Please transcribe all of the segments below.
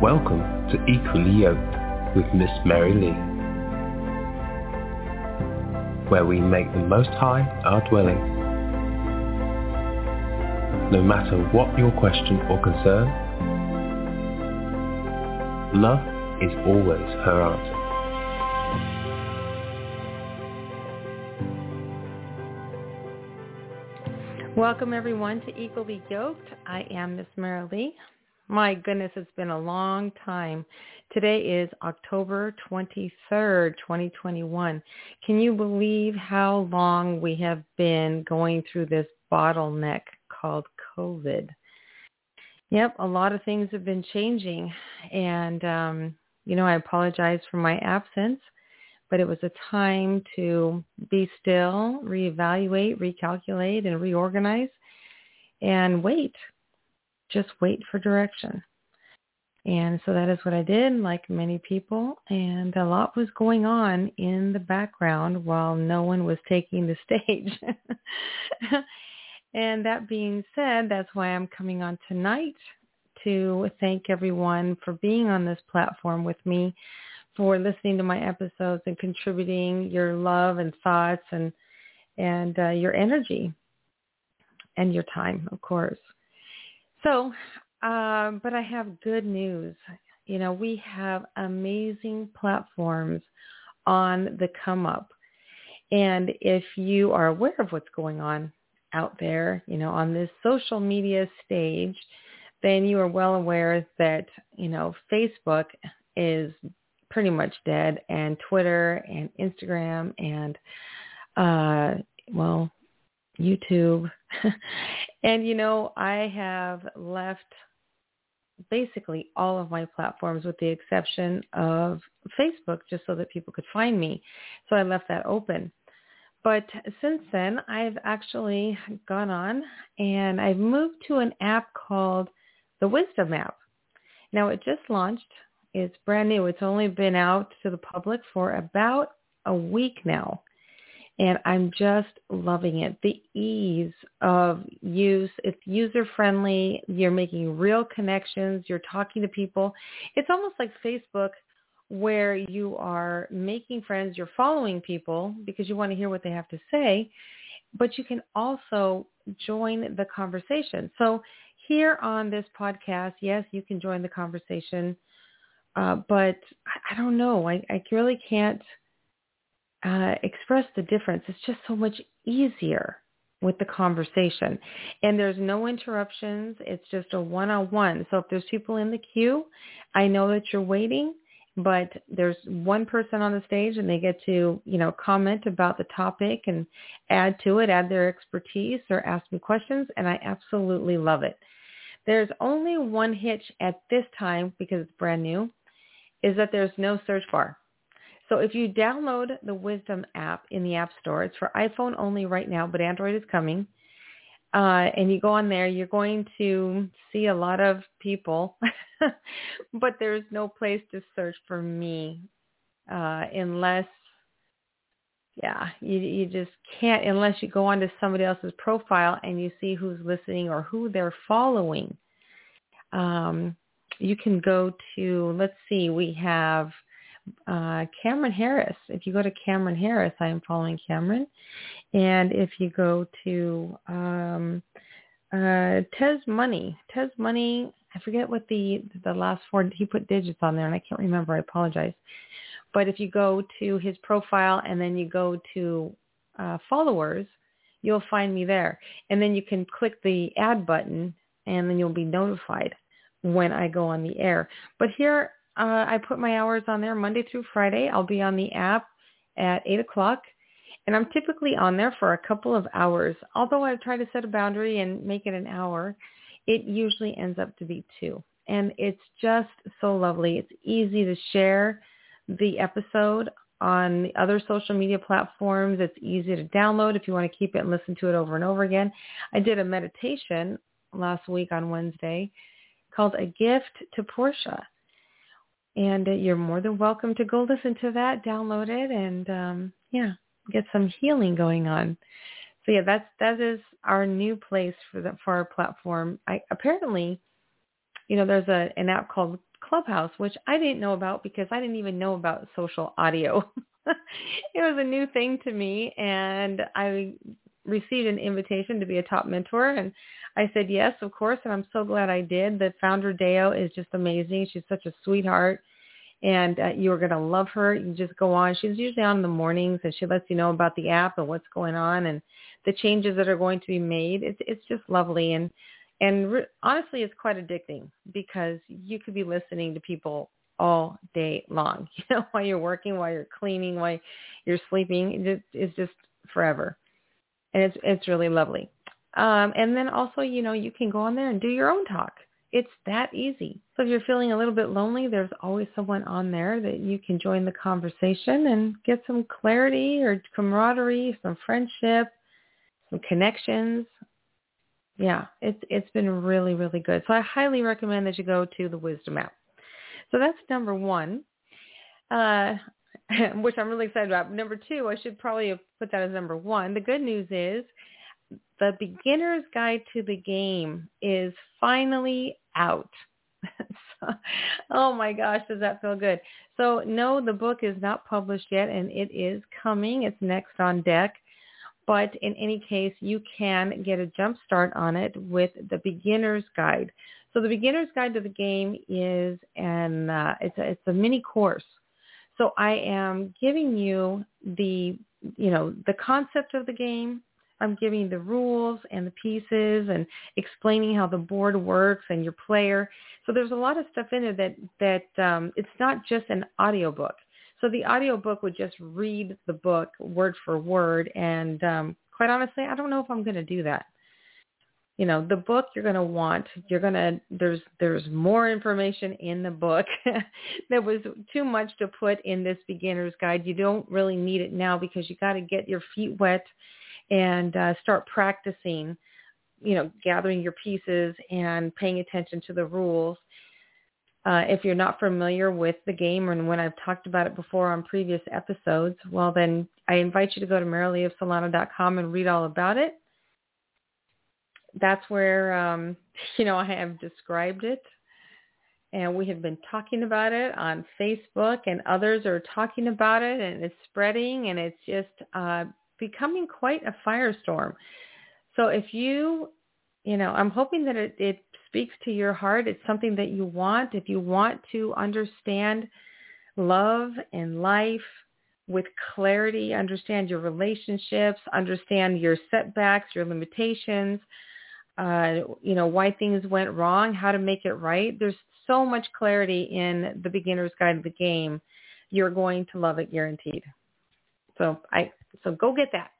Welcome to Equally Yoked with Miss Mary Lee, where we make the Most High our dwelling. No matter what your question or concern, love is always her answer. Welcome everyone to Equally Yoked. I am Miss Mary Lee. My goodness, it's been a long time. Today is October 23rd, 2021. Can you believe how long we have been going through this bottleneck called COVID? Yep, a lot of things have been changing. And, I apologize for my absence, but it was a time to be still, reevaluate, recalculate, and reorganize, and wait. Just wait for direction. And so that is what I did, like many people. And a lot was going on in the background while no one was taking the stage. And that being said, that's why I'm coming on tonight to thank everyone for being on this platform with me, for listening to my episodes and contributing your love and thoughts and your energy and your time, of course. So, but I have good news. We have amazing platforms on the come up. And if you are aware of what's going on out there, on this social media stage, then you are well aware that, Facebook is pretty much dead, and Twitter and Instagram and, YouTube. And, I have left basically all of my platforms with the exception of Facebook, just so that people could find me. So I left that open. But since then, I've actually gone on and I've moved to an app called the Wisdom app. Now, it just launched. It's brand new. It's only been out to the public for about a week now. And I'm just loving it. The ease of use, it's user-friendly. You're making real connections. You're talking to people. It's almost like Facebook, where you are making friends. You're following people because you want to hear what they have to say. But you can also join the conversation. So here on this podcast, yes, you can join the conversation. But I don't know. I really can't express the difference. It's just so much easier with the conversation. And there's no interruptions. It's just a one-on-one. So if there's people in the queue, I know that you're waiting, but there's one person on the stage and they get to, comment about the topic and add to it, add their expertise or ask me questions. And I absolutely love it. There's only one hitch at this time, because it's brand new, is that there's no search bar. So if you download the Wisdom app in the App Store, it's for iPhone only right now, but Android is coming. And you go on there, you're going to see a lot of people, but there's no place to search for me unless, you just can't, unless you go onto somebody else's profile and you see who's listening or who they're following. You can go to, let's see, we have Cameron Harris. If you go to Cameron Harris, I am following Cameron. And if you go to Tez Money, I forget what the last four, he put digits on there and I can't remember. I apologize. But if you go to his profile and then you go to followers, you'll find me there. And then you can click the add button and then you'll be notified when I go on the air. But here, I put my hours on there Monday through Friday. I'll be on the app at 8 o'clock, and I'm typically on there for a couple of hours. Although I try to set a boundary and make it an hour, it usually ends up to be 2. And it's just so lovely. It's easy to share the episode on the other social media platforms. It's easy to download if you want to keep it and listen to it over and over again. I did a meditation last week on Wednesday called A Gift to Portia. And you're more than welcome to go listen to that, download it, and get some healing going on. So that is our new place for our platform. Apparently, there's an app called Clubhouse, which I didn't know about because I didn't even know about social audio. It was a new thing to me, and I received an invitation to be a top mentor, and I said yes, of course, and I'm so glad I did. The founder, Deo, is just amazing. She's such a sweetheart, and you're going to love her. You just go on. She's usually on in the mornings, and she lets you know about the app and what's going on and the changes that are going to be made. It's just lovely, and honestly, it's quite addicting because you could be listening to people all day long, while you're working, while you're cleaning, while you're sleeping. It's just forever. And it's really lovely. And then also, you can go on there and do your own talk. It's that easy. So if you're feeling a little bit lonely, there's always someone on there that you can join the conversation and get some clarity or camaraderie, some friendship, some connections. Yeah, it's been really, really good. So I highly recommend that you go to the Wisdom app. So that's number one, which I'm really excited about. Number two, I should probably have put that as number one. The good news is the Beginner's Guide to the Game is finally out. Oh my gosh, does that feel good? So no, the book is not published yet, and it is coming. It's next on deck. But in any case, you can get a jump start on it with the Beginner's Guide. So the Beginner's Guide to the Game is it's a mini course. So I am giving you the concept of the game. I'm giving the rules and the pieces and explaining how the board works and your player. So there's a lot of stuff in it that it's not just an audiobook. So the audiobook would just read the book word for word. And quite honestly, I don't know if I'm going to do that. The book you're going to want, there's more information in the book. There was too much to put in this beginner's guide. You don't really need it now because you got to get your feet wet and start practicing, gathering your pieces and paying attention to the rules. If you're not familiar with the game, and when I've talked about it before on previous episodes, well, then I invite you to go to marileeofsolano.com and read all about it. That's where, I have described it, and we have been talking about it on Facebook, and others are talking about it, and it's spreading, and it's just becoming quite a firestorm. So if I'm hoping that it speaks to your heart. It's something that you want. If you want to understand love and life with clarity, understand your relationships, understand your setbacks, your limitations, why things went wrong, how to make it right. There's so much clarity in the Beginner's Guide to the Game. You're going to love it, guaranteed. So go get that.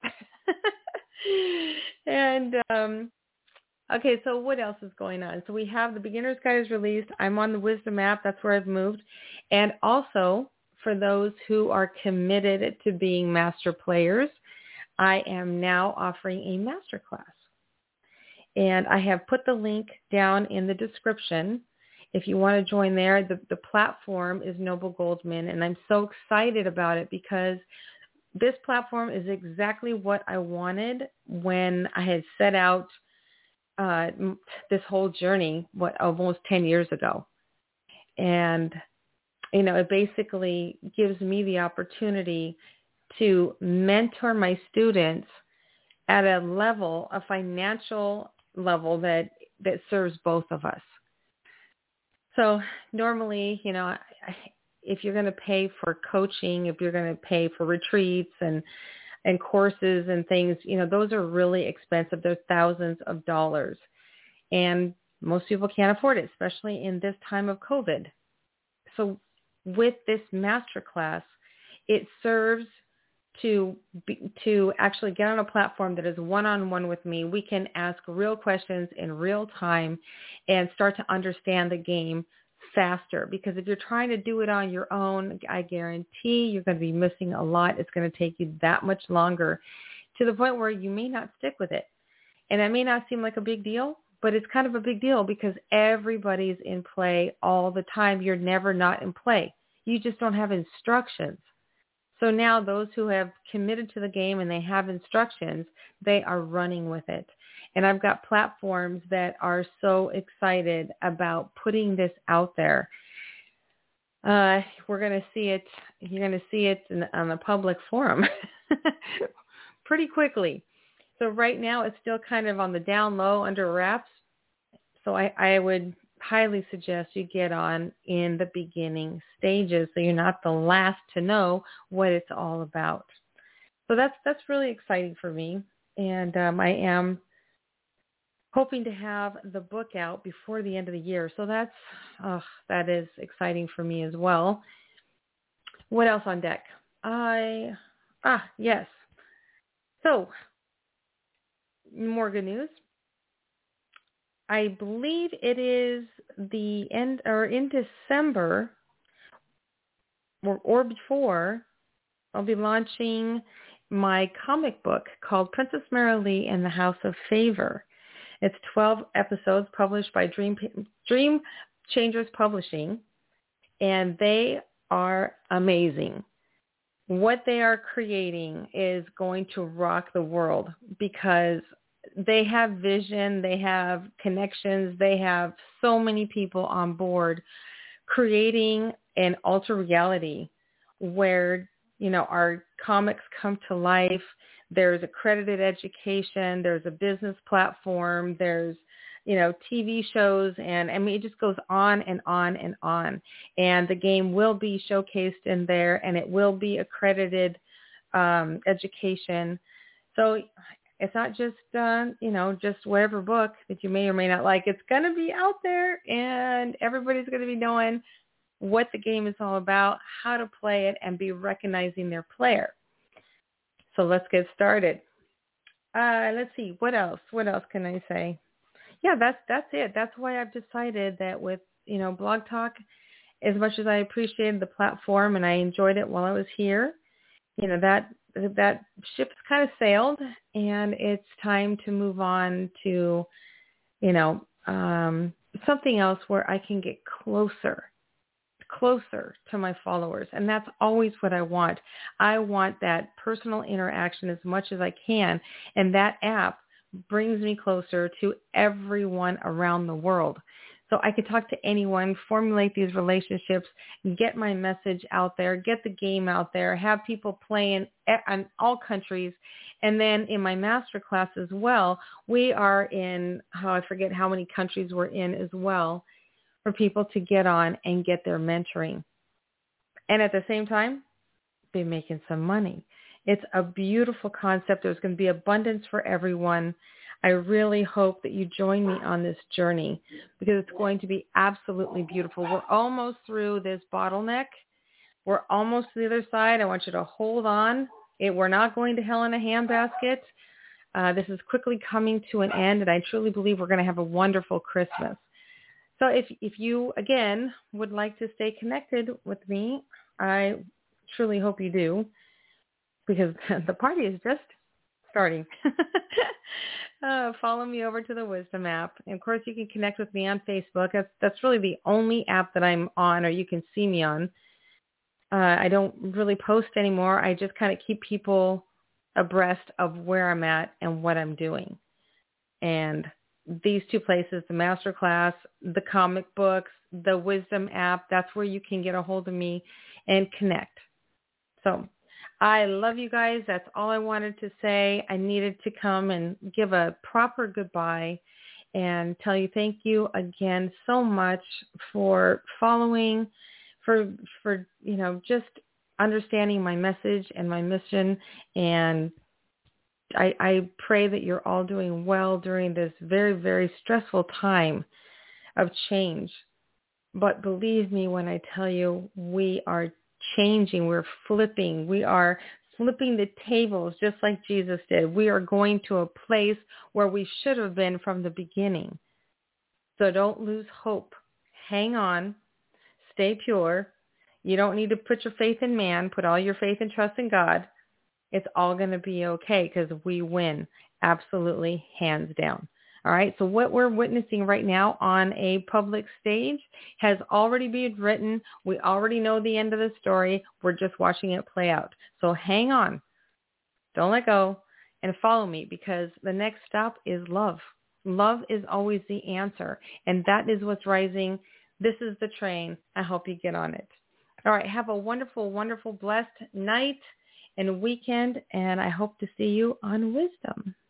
And okay, so what else is going on? So we have the Beginner's Guide is released. I'm on the Wisdom app. That's where I've moved. And also, for those who are committed to being master players, I am now offering a masterclass. And I have put the link down in the description. If you want to join there, the platform is Noble Goldman. And I'm so excited about it because this platform is exactly what I wanted when I had set out this whole journey, almost 10 years ago. And, it basically gives me the opportunity to mentor my students at a financial level that serves both of us. So normally, if you're going to pay for coaching, if you're going to pay for retreats and courses and things, those are really expensive. They're thousands of dollars. And most people can't afford it, especially in this time of COVID. So with this masterclass, it serves to actually get on a platform that is one-on-one with me. We can ask real questions in real time and start to understand the game faster. Because if you're trying to do it on your own, I guarantee you're going to be missing a lot. It's going to take you that much longer to the point where you may not stick with it. And that may not seem like a big deal, but it's kind of a big deal because everybody's in play all the time. You're never not in play. You just don't have instructions. So now those who have committed to the game and they have instructions, they are running with it. And I've got platforms that are so excited about putting this out there. We're going to see it. You're going to see it on the public forum pretty quickly. So right now it's still kind of on the down low under wraps. So I would highly suggest you get on in the beginning stages so you're not the last to know what it's all about. So that's really exciting for me. And I am hoping to have the book out before the end of the year. So that is exciting for me as well. What else on deck? Yes. So more good news. I believe it is the end or in December or before, I'll be launching my comic book called Princess Marilee and the House of Favor. It's 12 episodes published by Dream Changers Publishing, and they are amazing. What they are creating is going to rock the world because they have vision, they have connections, they have so many people on board creating an alter reality where, our comics come to life. There's accredited education, there's a business platform, there's, TV shows, and it just goes on and on and on. And the game will be showcased in there, and it will be accredited education. So it's not just, just whatever book that you may or may not like. It's going to be out there, and everybody's going to be knowing what the game is all about, how to play it, and be recognizing their player. So let's get started. Let's see. What else? What else can I say? Yeah, that's it. That's why I've decided that with, Blog Talk, as much as I appreciated the platform and I enjoyed it while I was here, that ship's kind of sailed, and it's time to move on to, something else where I can get closer to my followers. And that's always what I want. I want that personal interaction as much as I can. And that app brings me closer to everyone around the world. So I can talk to anyone, formulate these relationships, get my message out there, get the game out there, have people playing in all countries. And then in my masterclass as well, we are in, I forget how many countries we're in as well, for people to get on and get their mentoring. And at the same time, be making some money. It's a beautiful concept. There's going to be abundance for everyone. I really hope that you join me on this journey because it's going to be absolutely beautiful. We're almost through this bottleneck. We're almost to the other side. I want you to hold on. We're not going to hell in a handbasket. This is quickly coming to an end, and I truly believe we're going to have a wonderful Christmas. So if you, again, would like to stay connected with me, I truly hope you do, because the party is just starting. Follow me over to the Wisdom app. And of course, you can connect with me on Facebook. That's really the only app that I'm on, or you can see me on. I don't really post anymore. I just kind of keep people abreast of where I'm at and what I'm doing. And these two places, the masterclass, the comic books, the Wisdom app, that's where you can get a hold of me and connect. So I love you guys. That's all I wanted to say. I needed to come and give a proper goodbye and tell you thank you again so much for following, for just understanding my message and my mission. And I pray that you're all doing well during this very, very stressful time of change. But believe me when I tell you, we are changing. We're flipping. We are flipping the tables just like Jesus did. We are going to a place where we should have been from the beginning. So don't lose hope. Hang on. Stay pure. You don't need to put your faith in man. Put all your faith and trust in God. It's all going to be okay because we win. Absolutely, hands down. All right, so what we're witnessing right now on a public stage has already been written. We already know the end of the story. We're just watching it play out. So hang on. Don't let go and follow me because the next stop is love. Love is always the answer, and that is what's rising. This is the train. I hope you get on it. All right. Have a wonderful, wonderful, blessed night and weekend. And I hope to see you on Wisdom.